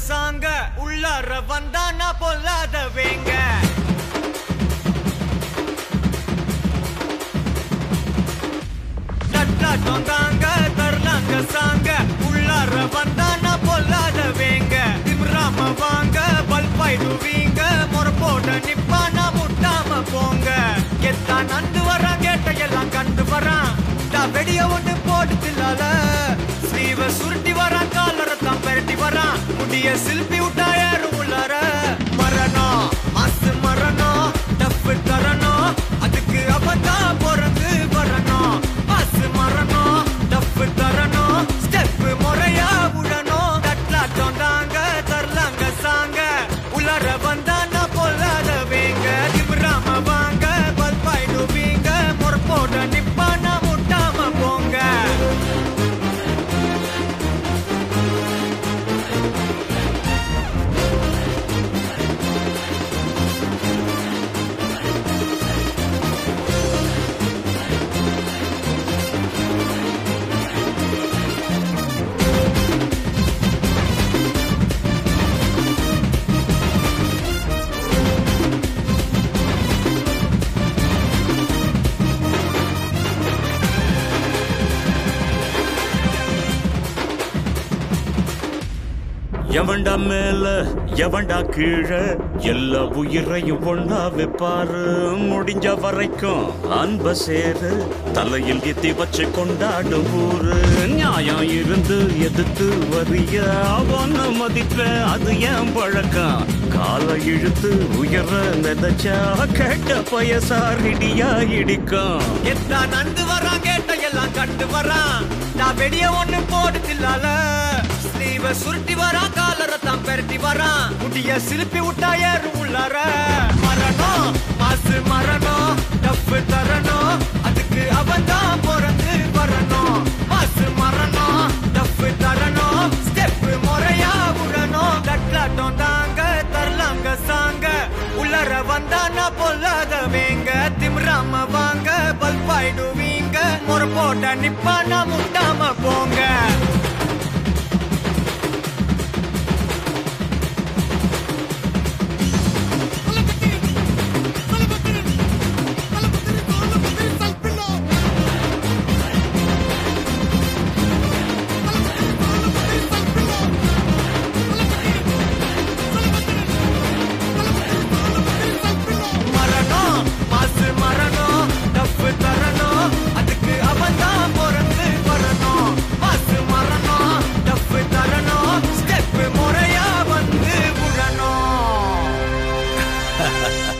சாங்க உள்ளார வந்தானா பொல்லாத வேங்க தட்டாட்டம் தாங்க தரலாங்க சாங்க உள்ளார வந்தானா பொல்லாத வேங்க திமிராம வாங்க பல்பாயிடுவீங்க முறப்போட நிப்பானா முட்டாம போங்க எத்தான் நந்து வரான் கேட்ட எல்லாம் கண்டு வரான் வெடிய ஒண்ணு போட்டுலால ஸ்லீவ சுருட்டி வரான் காலரத்தான் பெரட்டி வரான் முடிய சில்பி விட்டா யாரும் உள்ளார மரணம் மாசு மரணம் டப்பு தரணும் அதுக்கு அவதான் பிறந்து வரணும் மாசு மரணம் டப்பு தரணும் ஸ்டெப் முறையா விடணும் தட்லாட்டம் தாங்க தரலாங்க சாங்க உள்ளார வந்தானா பொல்லாத வேங்க திமிராம வாங்க பல்பாயிடுவீங்க முறப்போட நிப்பானா முட்டாம போங்க எவன்டா மேல எவன்டா கீழே எல்லா உயிரையும் ஒண்ணா வைப்பாரு முடிஞ்ச வரைக்கும் அன்ப சேரு தலையில் எத்தி வச்சு கொண்டாடும் ஊரு நியாயம் இருந்து எதிர்த்து வரிய அவன மதிப்ப அது ஏன் பழக்கம் காலை இழுத்து உயர நினைச்சா கேட்ட பயசாரிடியா இடிக்கும் எத்தான் நந்து வரான் கேட்ட எல்லாம் கண்டு வரான் நான் வெடிய ஒண்ணு போடுதில்லால ஸ்லீவ சுருட்டி வரான் காலரத்தான் பெரட்டி வரான் முடிய சிலுப்பி விட்டா ஏறும் உள்ளார மரணம் மாசு மரணம் டப்பு தரணும் அதுக்கு அவன்தான் பிறந்து வரணும் மாசு மரணம் டப்பு தரணும் ஸ்டெப் முறையா விடணும் தட்லாட்டம் தாங்க தரலாங்க சாங்க உள்ளார வந்தானா பொல்லாத வேங்க திமிராம வாங்க பல்பாயிடுவீங்க முறை போட்ட நிப்பானா முட்டாம போங்க Ha ha ha.